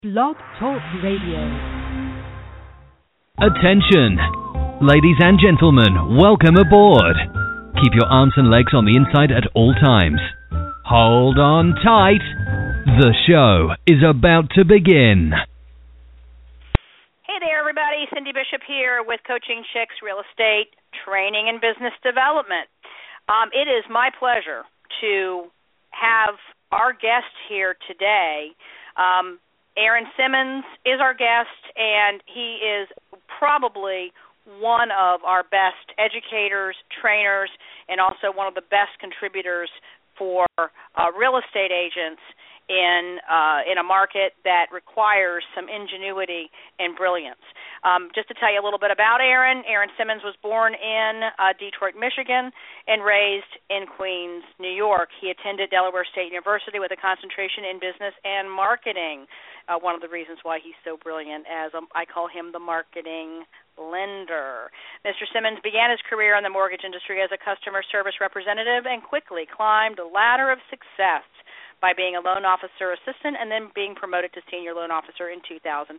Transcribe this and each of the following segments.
Blog Talk Radio. Attention! Ladies and gentlemen, welcome aboard. Keep your arms and legs on the inside at all times. Hold on tight. The show is about to begin. Hey there, everybody. Cindy Bishop here with Coaching Chicks Real Estate Training and Business Development. It is my pleasure to have our guest here today. Aaron Simmons is our guest, and he is probably one of our best educators, trainers, and also one of the best contributors for real estate agents in a market that requires some ingenuity and brilliance. Just to tell you a little bit about Aaron Simmons was born in Detroit, Michigan, and raised in Queens, New York. He attended Delaware State University with a concentration in business and marketing. One of the reasons why he's so brilliant, as I call him the marketing lender. Mr. Simmons began his career in the mortgage industry as a customer service representative and quickly climbed a ladder of success by being a loan officer assistant and then being promoted to senior loan officer in 2005.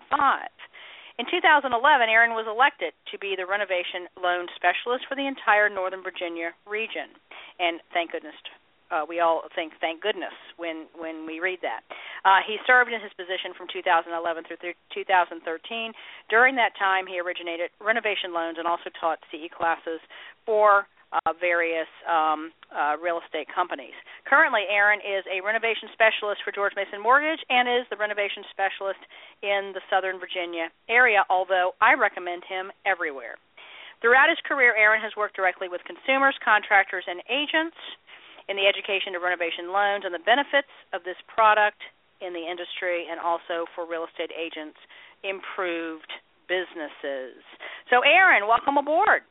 In 2011, Aaron was elected to be the renovation loan specialist for the entire Northern Virginia region. And thank goodness, we all think thank goodness when we read that. He served in his position from 2011 through 2013. During that time, he originated renovation loans and also taught CE classes for various real estate companies. Currently, Aaron is a renovation specialist for George Mason Mortgage and is the renovation specialist in the Southern Virginia area, although I recommend him everywhere. Throughout his career, Aaron has worked directly with consumers, contractors, and agents in the education of renovation loans and the benefits of this product in the industry, and also for real estate agents, improved businesses. So, Aaron, welcome aboard.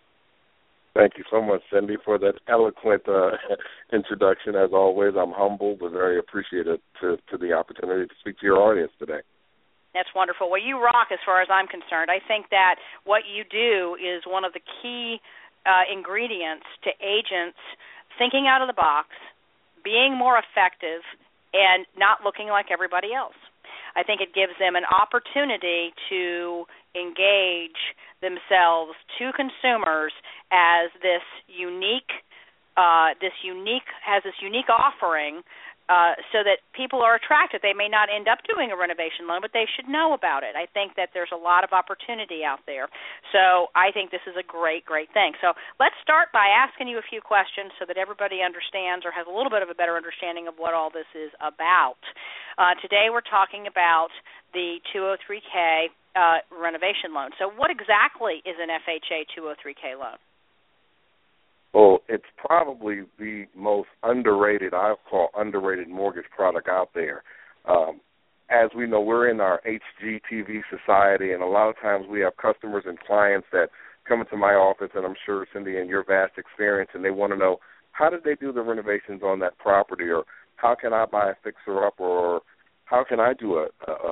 Thank you so much, Cindy, for that eloquent introduction. As always, I'm humbled but very appreciative to the opportunity to speak to your audience today. That's wonderful. Well, you rock as far as I'm concerned. I think that what you do is one of the key ingredients to agents thinking out of the box, being more effective, and not looking like everybody else. I think it gives them an opportunity to engage themselves to consumers as this unique offering, so that people are attracted. They may not end up doing a renovation loan, but they should know about it. I think that there's a lot of opportunity out there. So I think this is a great, great thing. So let's start by asking you a few questions so that everybody understands or has a little bit of a better understanding of what all this is about. Today we're talking about the 203K renovation loan. So what exactly is an FHA 203K loan? Well, it's probably the most underrated, I'll call underrated mortgage product out there. As we know, we're in our HGTV society, and a lot of times we have customers and clients that come into my office, and I'm sure, Cindy, in your vast experience, and they want to know, how did they do the renovations on that property, or how can I buy a fixer-up, or how can I do a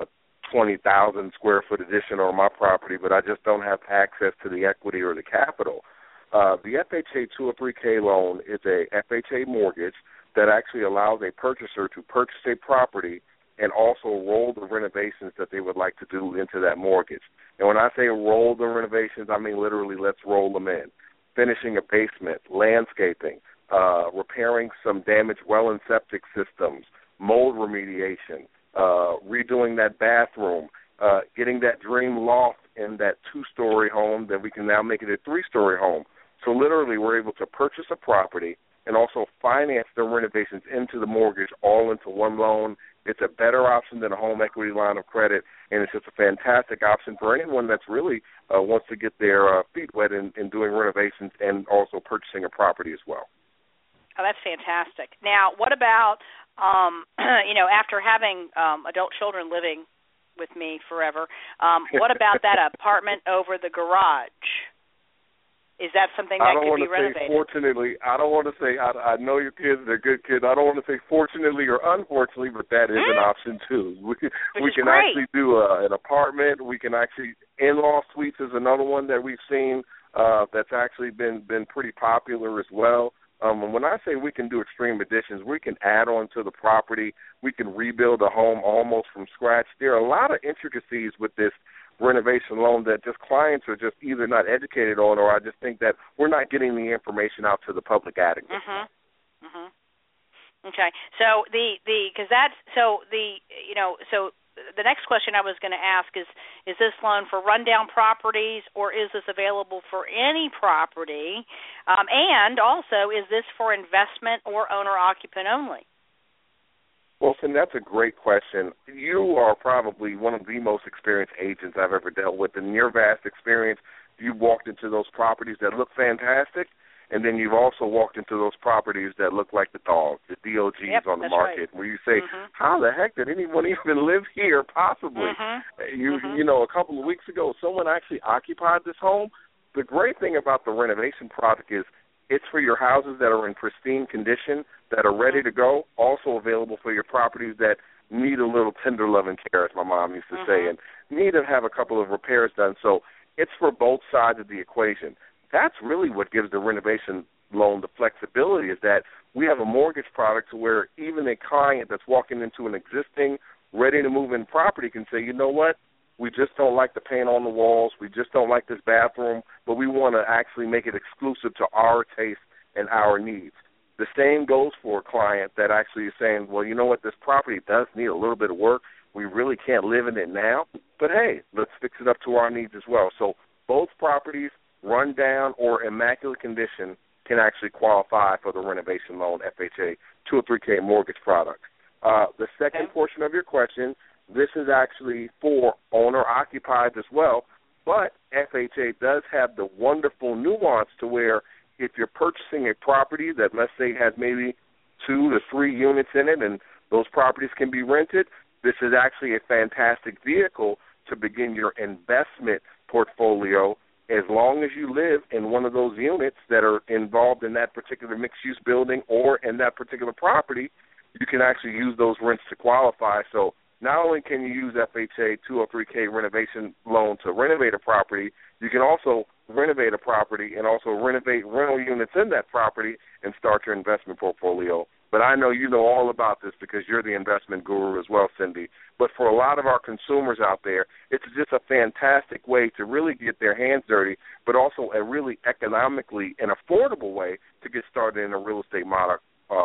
20,000 square foot addition on my property, but I just don't have access to the equity or the capital. The FHA 203K loan is a FHA mortgage that actually allows a purchaser to purchase a property and also roll the renovations that they would like to do into that mortgage. And when I say roll the renovations, I mean literally let's roll them in. Finishing a basement, landscaping, repairing some damaged well and septic systems, mold remediation, redoing that bathroom, getting that dream loft in that two-story home that we can now make it a three-story home. So literally we're able to purchase a property and also finance the renovations into the mortgage all into one loan. It's a better option than a home equity line of credit, and it's just a fantastic option for anyone that's really wants to get their feet wet in doing renovations and also purchasing a property as well. Oh, that's fantastic. Now, what about, after having adult children living with me forever, what about that apartment over the garage? Is that something that could be renovated? I don't want to say, I know your kids, they're good kids. I don't want to say fortunately or unfortunately, but that is an option too. We can great. Actually do an apartment. We can actually, in-law suites is another one that we've seen that's actually been pretty popular as well. And when I say we can do extreme additions, we can add on to the property. We can rebuild a home almost from scratch. There are a lot of intricacies with this renovation loan that just clients are just either not educated on, or I just think that we're not getting the information out to the public adequately. Okay, so the next question I was going to ask is this loan for rundown properties, or is this available for any property? And also, is this for investment or owner-occupant only? Well, Cindy, that's a great question. You are probably one of the most experienced agents I've ever dealt with. In your vast experience, you've walked into those properties that look fantastic, and then you've also walked into those properties that look like the dog, the DOGs on the market, right. where you say, how the heck did anyone even live here possibly? You know, a couple of weeks ago, someone actually occupied this home. The great thing about the renovation product is it's for your houses that are in pristine condition, that are ready to go, also available for your properties that need a little tender love and care, as my mom used to say, and need to have a couple of repairs done. So it's for both sides of the equation. That's really what gives the renovation loan the flexibility, is that we have a mortgage product to where even a client that's walking into an existing, ready-to-move-in property can say, you know what, we just don't like the paint on the walls, we just don't like this bathroom, but we want to actually make it exclusive to our taste and our needs. The same goes for a client that actually is saying, well, you know what, this property does need a little bit of work. We really can't live in it now, but, hey, let's fix it up to our needs as well. So both properties, run down or immaculate condition, can actually qualify for the renovation loan FHA 203K mortgage product. The second portion of your question, this is actually for owner-occupied as well, but FHA does have the wonderful nuance to where if you're purchasing a property that, let's say, has maybe 2 to 3 units in it and those properties can be rented, this is actually a fantastic vehicle to begin your investment portfolio. As long as you live in one of those units that are involved in that particular mixed-use building or in that particular property, you can actually use those rents to qualify. So not only can you use FHA 203K renovation loan to renovate a property, you can also renovate a property and also renovate rental units in that property and start your investment portfolio. But I know you know all about this because you're the investment guru as well, Cindy. But for a lot of our consumers out there, it's just a fantastic way to really get their hands dirty, but also a really economically and affordable way to get started in a real estate market,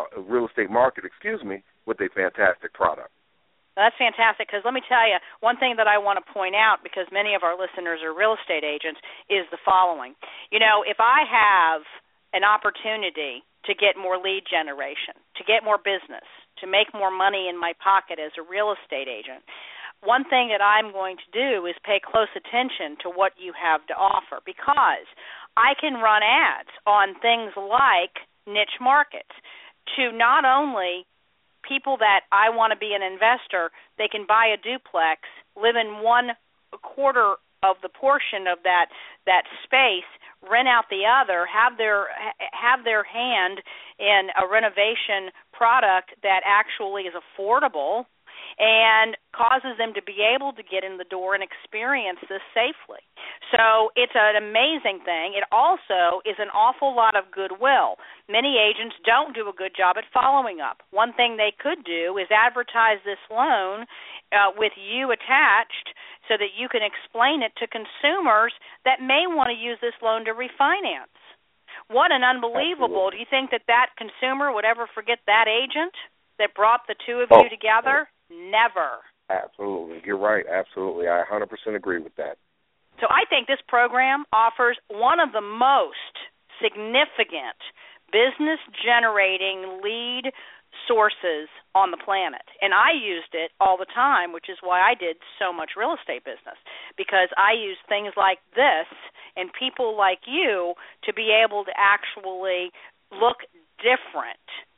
with a fantastic product. That's fantastic, because let me tell you, one thing that I want to point out, because many of our listeners are real estate agents, is the following. You know, if I have an opportunity to get more lead generation, to get more business, to make more money in my pocket as a real estate agent, one thing that I'm going to do is pay close attention to what you have to offer, because I can run ads on things like niche markets to not only people that I want to be an investor, they can buy a duplex, live in 1/4 of the portion of that space, rent out the other, have their hand in a renovation product that actually is affordable and causes them to be able to get in the door and experience this safely. So it's an amazing thing. It also is an awful lot of goodwill. Many agents don't do a good job at following up. One thing they could do is advertise this loan with you attached so that you can explain it to consumers that may want to use this loan to refinance. What an unbelievable. Absolutely. Do you think that consumer would ever forget that agent that brought the two of you together? Never. Absolutely. You're right. Absolutely. I 100% agree with that. So I think this program offers one of the most significant business-generating lead sources on the planet. And I used it all the time, which is why I did so much real estate business, because I used things like this and people like you to be able to actually look different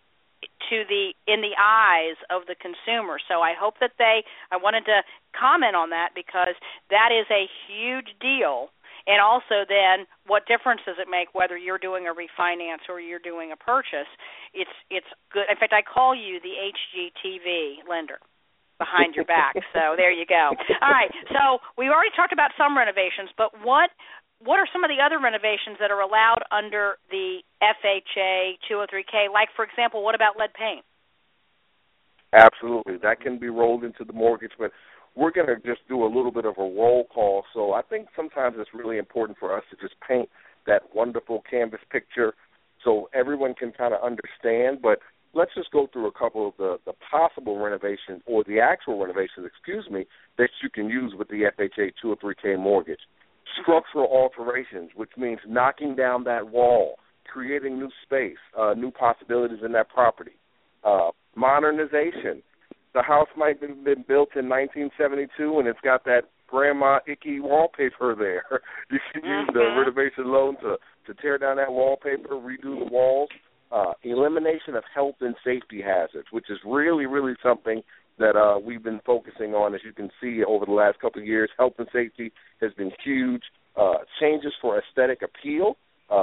in the eyes of the consumer. So I hope that I wanted to comment on that, because that is a huge deal. And also then, what difference does it make whether you're doing a refinance or you're doing a purchase? It's good. In fact, I call you the HGTV lender behind your back. So there you go. All right. So we already talked about some renovations, but what what are some of the other renovations that are allowed under the FHA 203K? Like, for example, what about lead paint? Absolutely. That can be rolled into the mortgage, but we're going to just do a little bit of a roll call. So I think sometimes it's really important for us to just paint that wonderful canvas picture so everyone can kind of understand. But let's just go through a couple of the possible renovations, or the actual renovations, that you can use with the FHA 203K mortgage. Structural alterations, which means knocking down that wall, creating new space, new possibilities in that property. Modernization. The house might have been built in 1972 and it's got that grandma icky wallpaper there. You can use the renovation loan to tear down that wallpaper, redo the walls. Elimination of health and safety hazards, which is really, really something that we've been focusing on, as you can see, over the last couple of years. Health and safety has been huge. Changes for aesthetic appeal.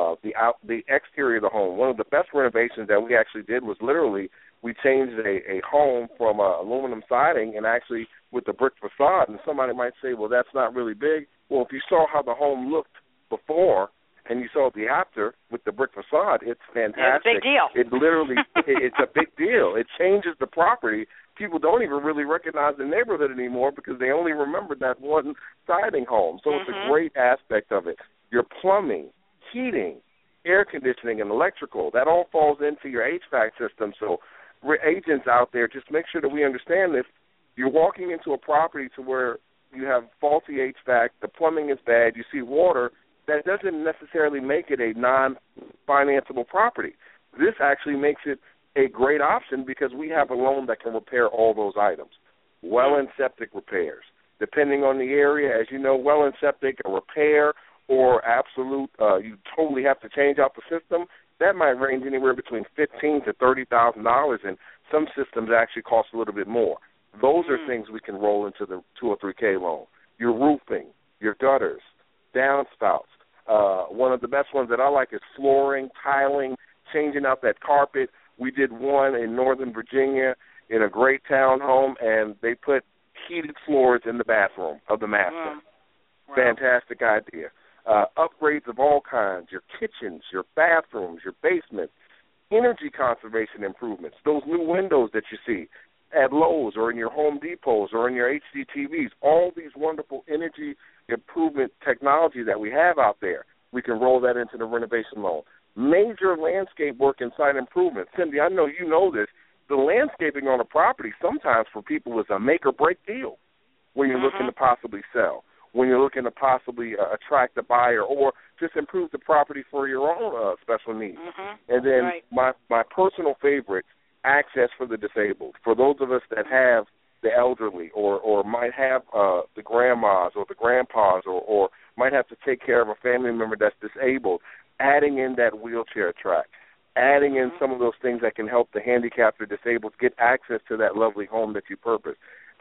The exterior of the home. One of the best renovations that we actually did was literally we changed a home from aluminum siding and actually with the brick facade. And somebody might say, well, that's not really big. Well, if you saw how the home looked before and you saw the after with the brick facade, it's fantastic. It's a big deal. It literally, it's a big deal. It changes the property. People don't even really recognize the neighborhood anymore because they only remember that one siding home. So it's a great aspect of it. Your plumbing, heating, air conditioning, and electrical, that all falls into your HVAC system. So we're agents out there, just make sure that we understand this. You're walking into a property to where you have faulty HVAC, the plumbing is bad, you see water, that doesn't necessarily make it a non-financeable property. This actually makes it a great option because we have a loan that can repair all those items. Well and septic repairs. Depending on the area, as you know, well and septic, a repair or absolute, you totally have to change out the system, that might range anywhere between $15,000 to $30,000, and some systems actually cost a little bit more. Those are things we can roll into the 203K loan. Your roofing, your gutters, downspouts. One of the best ones that I like is flooring, tiling, changing out that carpet. We did one in Northern Virginia in a great townhome, and they put heated floors in the bathroom of the master. Wow. Fantastic idea. Upgrades of all kinds, your kitchens, your bathrooms, your basements, energy conservation improvements, those new windows that you see at Lowe's or in your Home Depots or in your HDTVs, all these wonderful energy improvement technology that we have out there, we can roll that into the renovation loan. Major landscape work and site improvement. Cindy, I know you know this. The landscaping on a property sometimes for people is a make or break deal when you're looking to possibly sell, when you're looking to possibly attract a buyer or just improve the property for your own special needs. And then my personal favorite, access for the disabled. For those of us that have the elderly or might have the grandmas or the grandpas or might have to take care of a family member that's disabled, adding in that wheelchair track, adding in some of those things that can help the handicapped or disabled get access to that lovely home that you purchase.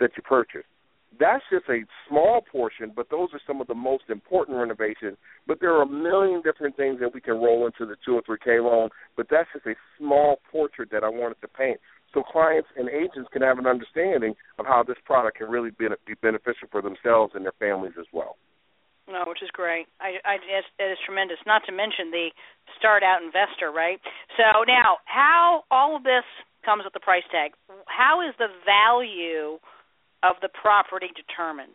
That's just a small portion, but those are some of the most important renovations. But there are a million different things that we can roll into the 203K loan, but that's just a small portrait that I wanted to paint so clients and agents can have an understanding of how this product can really be beneficial for themselves and their families as well. No, which is great. It is tremendous, not to mention the start-out investor, right? So now, how all of this comes with the price tag. How is the value of the property determined?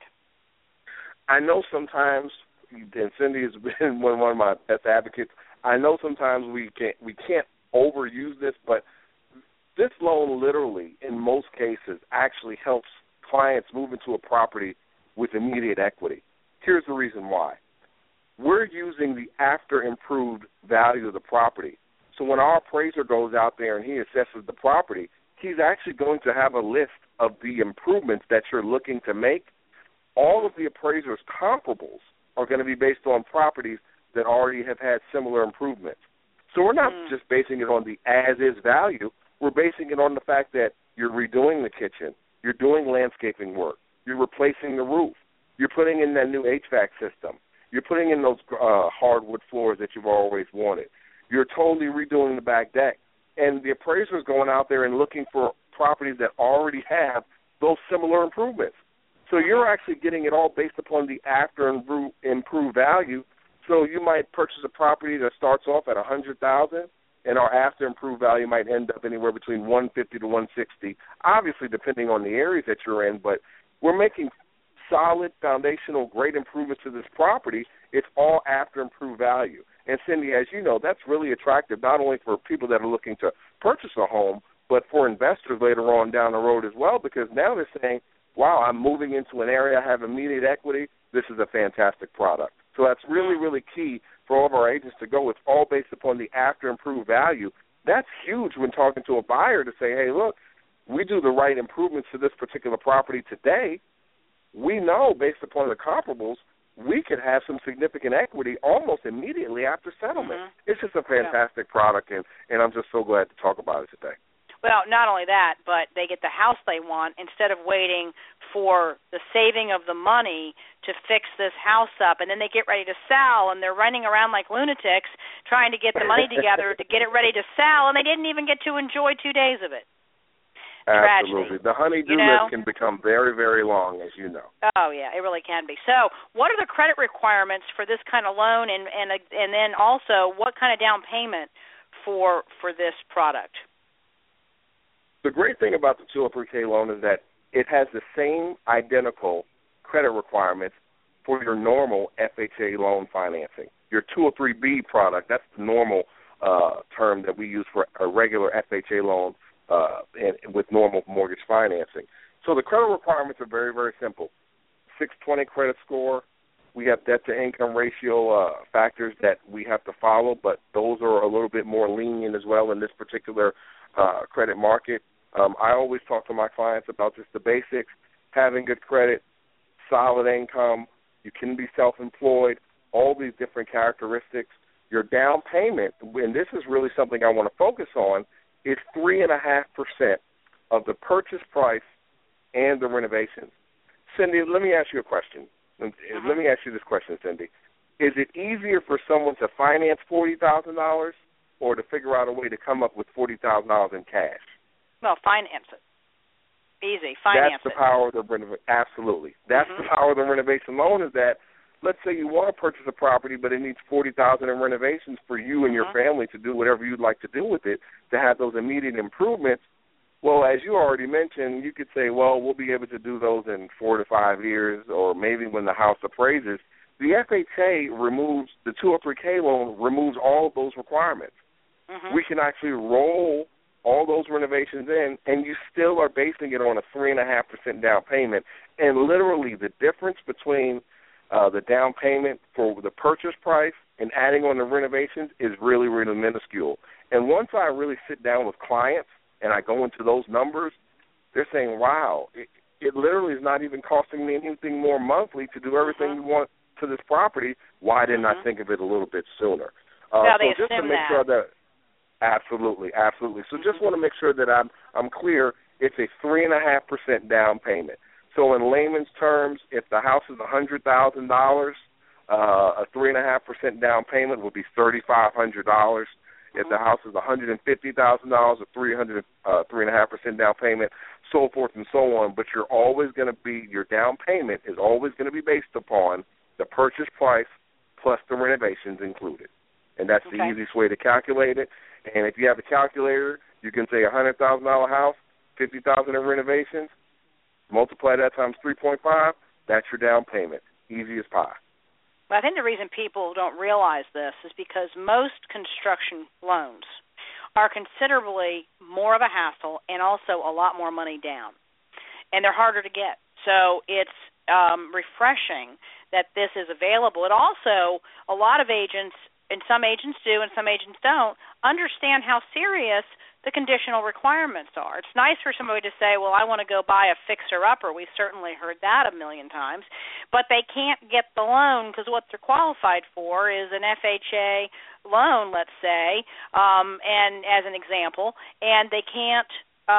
I know sometimes, and Cindy has been one of my best advocates, I know sometimes we can't overuse this, but this loan literally, in most cases, actually helps clients move into a property with immediate equity. Here's the reason why. We're using the after-improved value of the property. So when our appraiser goes out there and he assesses the property, he's actually going to have a list of the improvements that you're looking to make. All of the appraiser's comparables are going to be based on properties that already have had similar improvements. So we're not just basing it on the as-is value. We're basing it on the fact that you're redoing the kitchen, you're doing landscaping work, you're replacing the roof, you're putting in that new HVAC system, you're putting in those hardwood floors that you've always wanted, you're totally redoing the back deck. And the appraiser is going out there and looking for properties that already have those similar improvements. So you're actually getting it all based upon the after-improved value. So you might purchase a property that starts off at $100,000, and our after improved value might end up anywhere between $150 to $160, obviously depending on the areas that you're in. But we're making solid, foundational, great improvements to this property. It's all after improved value. And, Cindy, as you know, that's really attractive not only for people that are looking to purchase a home, but for investors later on down the road as well, because now they're saying, wow, I'm moving into an area, I have immediate equity, this is a fantastic product. So that's really, really key for all of our agents to go. It's all based upon the after improved value. That's huge when talking to a buyer to say, hey, look, we do the right improvements to this particular property today. We know based upon the comparables, we could have some significant equity almost immediately after settlement. Mm-hmm. It's just a fantastic product, and I'm just so glad to talk about it today. Well, not only that, but they get the house they want instead of waiting for the saving of the money to fix this house up, and then they get ready to sell, and they're running around like lunatics trying to get the money together to get it ready to sell, and they didn't even get to enjoy 2 days of it. Absolutely. Tragedy. The honey-do list can become very, very long, as you know. Oh, yeah, it really can be. So what are the credit requirements for this kind of loan, and then also what kind of down payment for this product? The great thing about the 203K loan is that it has the same identical credit requirements for your normal FHA loan financing. Your 203B product, that's the normal term that we use for a regular FHA loan and with normal mortgage financing. So the credit requirements are very, very simple. 620 credit score. We have debt-to-income ratio factors that we have to follow, but those are a little bit more lenient as well in this particular credit market. I always talk to my clients about just the basics, having good credit, solid income, you can be self-employed, all these different characteristics. Your down payment, and this is really something I want to focus on, is 3.5% of the purchase price and the renovations. Cindy, let me ask you a question. Let me ask you this question, Cindy. Is it easier for someone to finance $40,000 or to figure out a way to come up with $40,000 in cash? Well, finance it. Easy. Finance it. That's the power of the renovation. Absolutely. That's the power of the renovation loan is that, let's say you want to purchase a property, but it needs $40,000 in renovations for you and your family to do whatever you'd like to do with it, to have those immediate improvements. Well, as you already mentioned, you could say, well, we'll be able to do those in 4 to 5 years or maybe when the house appraises. The FHA removes, the 203K loan removes all of those requirements. We can actually roll all those renovations in, and you still are basing it on a 3.5% down payment. And literally the difference between the down payment for the purchase price and adding on the renovations is really, really minuscule. And once I really sit down with clients and I go into those numbers, they're saying, wow, it literally is not even costing me anything more monthly to do everything we want to this property. Why didn't I think of it a little bit sooner? Now they so just to make sure that absolutely. So just want to make sure that I'm clear. It's a 3.5% down payment. So in layman's terms, if the house is $100,000, a 3.5% down payment would be $3,500. If the house is $150,000, a 3.5% down payment, so forth and so on. But you're always going to be, your down payment is always going to be based upon the purchase price plus the renovations included. And that's the easiest way to calculate it. And if you have a calculator, you can say a $100,000 house, $50,000 in renovations, multiply that times 3.5, that's your down payment. Easy as pie. Well, I think the reason people don't realize this is because most construction loans are considerably more of a hassle and also a lot more money down. And they're harder to get. So it's refreshing that this is available. It also, a lot of agents, and some agents do and some agents don't, understand how serious the conditional requirements are. It's nice for somebody to say, well, I want to go buy a fixer-upper. We've certainly heard that a million times. But they can't get the loan because what they're qualified for is an FHA loan, let's say, and as an example, and they can't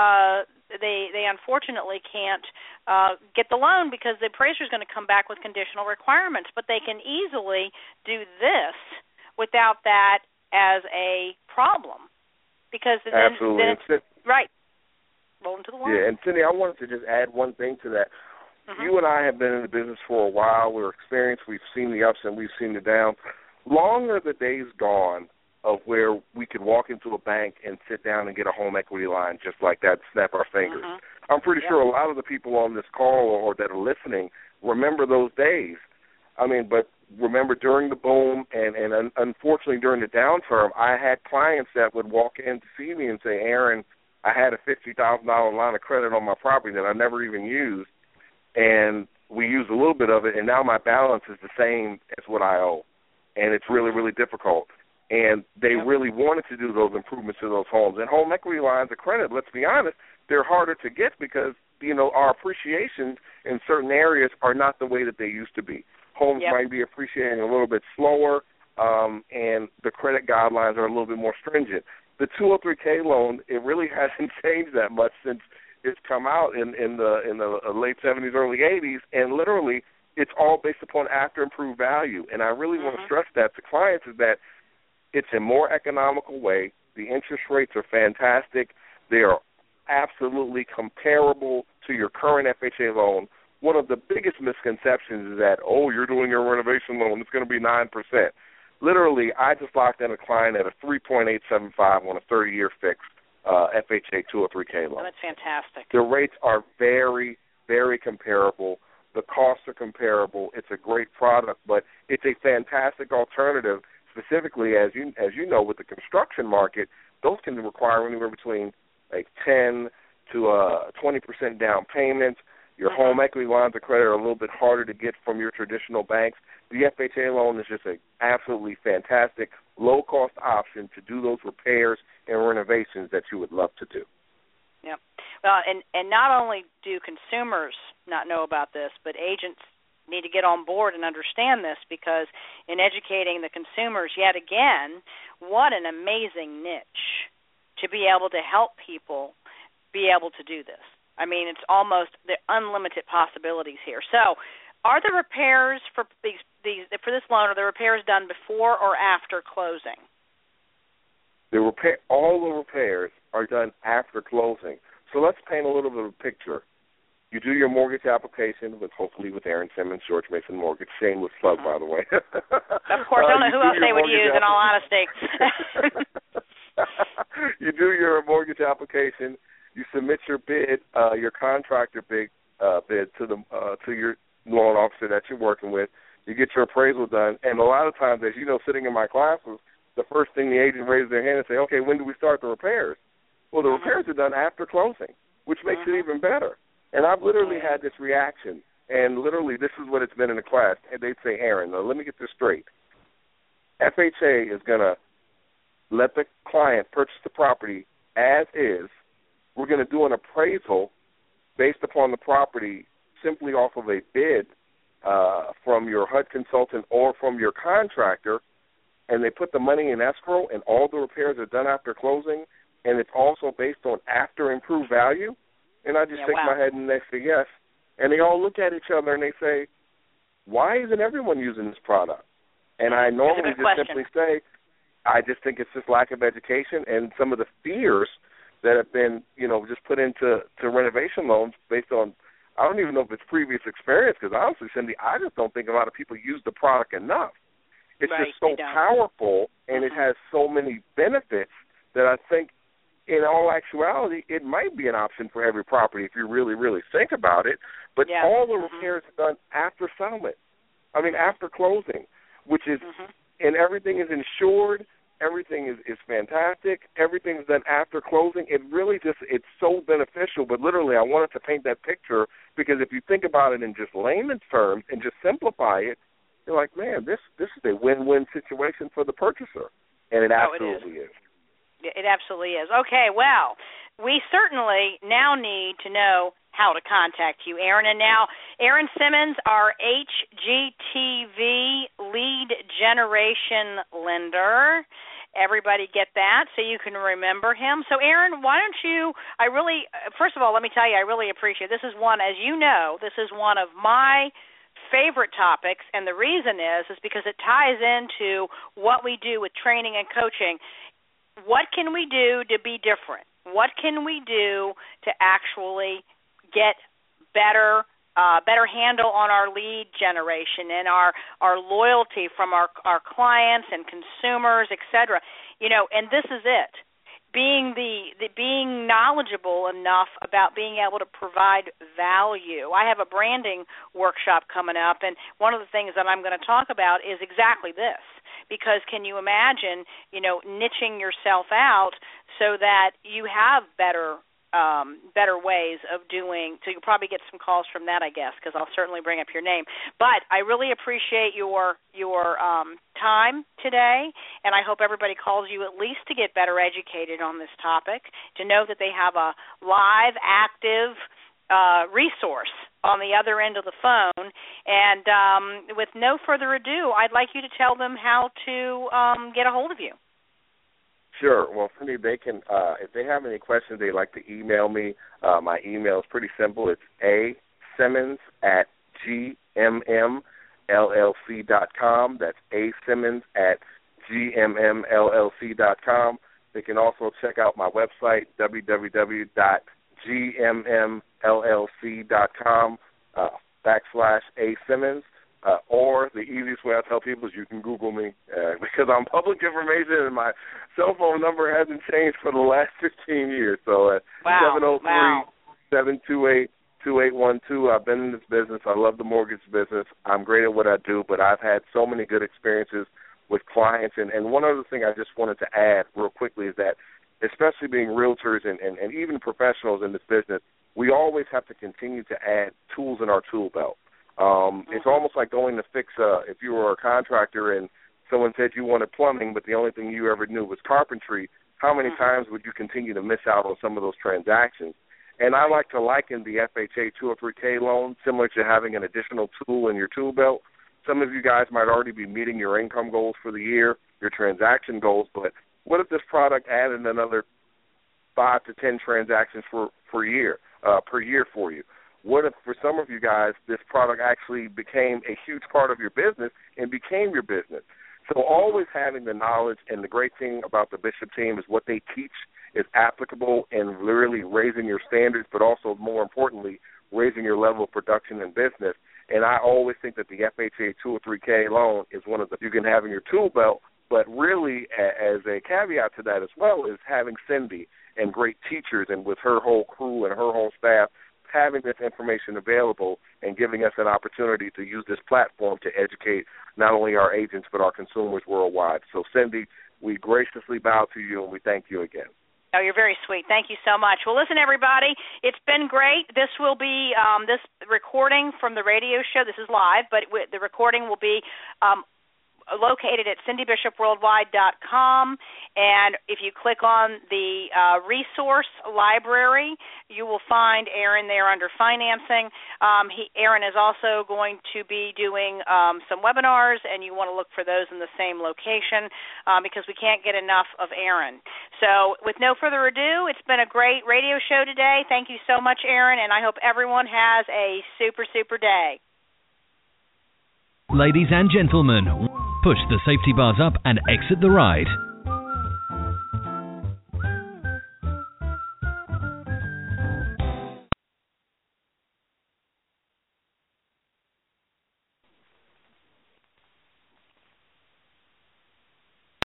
they unfortunately can't get the loan because the appraiser is going to come back with conditional requirements. But they can easily do this without that as a problem. Because then right, roll into the line. Yeah, and Cindy, I wanted to just add one thing to that. You and I have been in the business for a while. We're experienced. We've seen the ups and we've seen the downs. long are the days gone of where we could walk into a bank and sit down and get a home equity line just like that, snap our fingers. I'm pretty sure a lot of the people on this call or that are listening remember those days. I mean, but remember during the boom and unfortunately during the downturn, I had clients that would walk in to see me and say, Aaron, I had a $50,000 line of credit on my property that I never even used, and we used a little bit of it, and now my balance is the same as what I owe, and it's really, really difficult. And they really wanted to do those improvements to those homes. And home equity lines of credit, let's be honest, they're harder to get because, you know, our appreciations in certain areas are not the way that they used to be. Homes might be appreciating a little bit slower, and the credit guidelines are a little bit more stringent. The 203K loan, it really hasn't changed that much since it's come out in the late 70s, early 80s, and literally it's all based upon after improved value. And I really want to stress that to clients is that it's a more economical way. The interest rates are fantastic. They are absolutely comparable to your current FHA loan. One of the biggest misconceptions is that, oh, you're doing your renovation loan, it's going to be 9%. Literally, I just locked in a client at a 3.875 on a 30-year fixed FHA 203K loan. Oh, that's fantastic. The rates are very, very comparable. The costs are comparable. It's a great product, but it's a fantastic alternative. Specifically, as you know, with the construction market, those can require anywhere between like 10 to 20% down payments. Your home equity lines of credit are a little bit harder to get from your traditional banks. The FHA loan is just an absolutely fantastic, low-cost option to do those repairs and renovations that you would love to do. Yep. Well, and not only do consumers not know about this, but agents need to get on board and understand this, because in educating the consumers, yet again, what an amazing niche to be able to help people be able to do this. I mean, it's almost the unlimited possibilities here. So, are the repairs for this loan, are the repairs done before or after closing? All the repairs are done after closing. So let's paint a little bit of a picture. You do your mortgage application hopefully with Aaron Simmons, George Mason Mortgage. Shameless plug, by the way. Of course, I don't know who else they would use, in all honesty. You do your mortgage application. You submit your bid, your contractor bid to your loan officer that you're working with. You get your appraisal done, and a lot of times, as you know, sitting in my classes, the first thing the agent raises their hand and say, "Okay, when do we start the repairs?" Well, the repairs are done after closing, which makes it even better. And I've literally had this reaction, and literally this is what it's been in the class. And they'd say, Aaron, now let me get this straight. FHA is going to let the client purchase the property as is. We're going to do an appraisal based upon the property simply off of a bid from your HUD consultant or from your contractor, and they put the money in escrow, and all the repairs are done after closing, and it's also based on after improved value. And I just shake my head and they say yes. And they all look at each other and they say, why isn't everyone using this product? And I normally just simply say, I just think it's just lack of education and some of the fears that have been, just put into renovation loans based on, I don't even know if it's previous experience, because honestly, Cindy, I just don't think a lot of people use the product enough. It's just so powerful, and it has so many benefits that I think, in all actuality, it might be an option for every property if you really, really think about it. But all the repairs are done after settlement. I mean, after closing, which is, and everything is insured. Everything is fantastic. Everything's done after closing. It really it's so beneficial. But literally, I wanted to paint that picture because if you think about it in just layman's terms and just simplify it, you're like, man, this is a win-win situation for the purchaser. And it absolutely is. It absolutely is. Okay, well, we certainly now need to know how to contact you, Aaron. And now, Aaron Simmons, our HGTV lead generation lender. Everybody get that so you can remember him. So, Aaron, why don't you, first of all, let me tell you, I really appreciate it. This is one, as you know, this is one of my favorite topics, and the reason is because it ties into what we do with training and coaching. What can we do to be different? What can we do to actually get better better handle on our lead generation and our loyalty from our clients and consumers, et cetera. And this is it. Being being knowledgeable enough about being able to provide value. I have a branding workshop coming up, and one of the things that I'm going to talk about is exactly this. Because can you imagine, niching yourself out so that you have better ways of doing, so you'll probably get some calls from that, I guess, because I'll certainly bring up your name. But I really appreciate your time today, and I hope everybody calls you at least to get better educated on this topic, to know that they have a live, active resource on the other end of the phone. And with no further ado, I'd like you to tell them how to get a hold of you. Sure. Well, Cindy, they can, if they have any questions, they'd like to email me. My email is pretty simple. It's asimmons@gmmllc.com. That's asimmons@gmmllc.com. They can also check out my website, www.gmmllc.com/asimmons. Or the easiest way I tell people is you can Google me because I'm public information and my cell phone number hasn't changed for the last 15 years. So 703-728-2812. I've been in this business. I love the mortgage business. I'm great at what I do, but I've had so many good experiences with clients. And one other thing I just wanted to add real quickly is that especially being realtors and even professionals in this business, we always have to continue to add tools in our tool belt. It's almost like going to fix if you were a contractor and someone said you wanted plumbing, but the only thing you ever knew was carpentry, how many times would you continue to miss out on some of those transactions? And I like to liken the FHA 203K loan similar to having an additional tool in your tool belt. Some of you guys might already be meeting your income goals for the year, your transaction goals, but what if this product added another 5 to 10 transactions per year for you? What if, for some of you guys, this product actually became a huge part of your business and became your business? So always having the knowledge, and the great thing about the Bishop team is what they teach is applicable and really raising your standards, but also, more importantly, raising your level of production and business. And I always think that the FHA 203K loan is one of the you can have in your tool belt, but really as a caveat to that as well is having Cindy and great teachers and with her whole crew and her whole staff having this information available and giving us an opportunity to use this platform to educate not only our agents but our consumers worldwide. So, Cindy, we graciously bow to you and we thank you again. Oh, you're very sweet. Thank you so much. Well, listen, everybody, it's been great. This will be this recording from the radio show. This is live, but the recording will be located at cindybishopworldwide.com, and if you click on the resource library, you will find Aaron there under financing. Aaron is also going to be doing some webinars, and you want to look for those in the same location because we can't get enough of Aaron. So with no further ado, it's been a great radio show today. Thank you so much, Aaron, and I hope everyone has a super, super day. Ladies and gentlemen, push the safety bars up and exit the ride.